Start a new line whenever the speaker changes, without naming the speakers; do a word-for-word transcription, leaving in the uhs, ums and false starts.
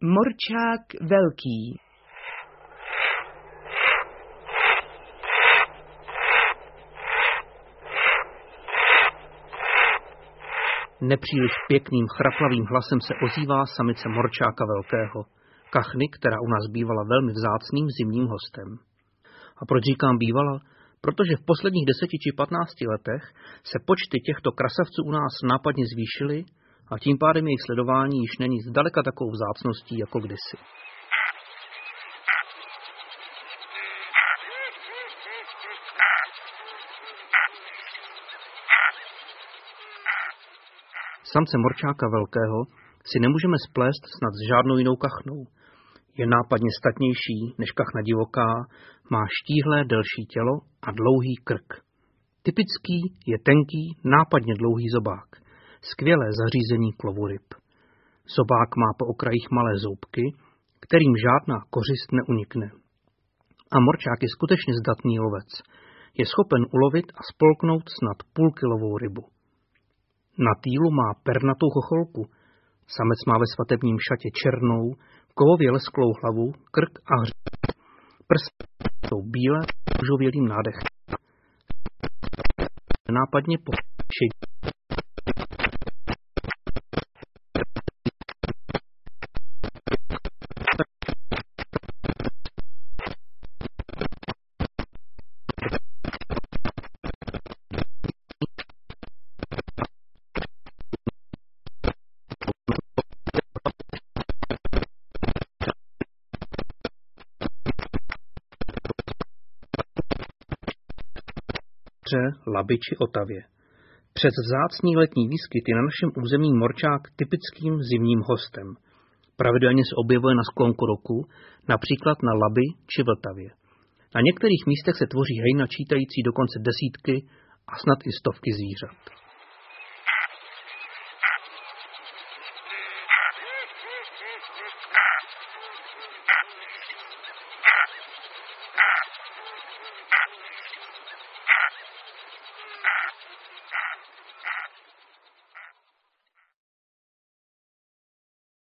Morčák velký.
Nepříliš pěkným chraplavým hlasem se ozývá samice morčáka velkého, kachny, která u nás bývala velmi vzácným zimním hostem. A proč říkám bývala? Protože v posledních deseti či patnácti letech se počty těchto krasavců u nás nápadně zvýšily a tím pádem jejich sledování již není zdaleka takovou vzácností jako kdysi. Samce morčáka velkého si nemůžeme splést snad s žádnou jinou kachnou. Je nápadně statnější než kachna divoká, má štíhlé delší tělo a dlouhý krk. Typický je tenký, nápadně dlouhý zobák, skvělé zařízení k lovu ryb. Zobák má po okrajích malé zoubky, kterým žádná kořist neunikne. A morčák je skutečně zdatný lovec. Je schopen ulovit a spolknout snad půlkilovou rybu. Na týlu má pernatou chocholku. Samec má ve svatebním šatě černou, kovově lesklou hlavu, krk a hřbet. Prsty jsou bílé s růžovělým nádechem. Nápadně po šedí. Labi či Otavě. Přes vzácný letní výskyt je na našem území morčák typickým zimním hostem. Pravidelně se objevuje na sklonku roku, například na Labi či Vltavě. Na některých místech se tvoří hejna čítající dokonce desítky a snad i stovky zvířat.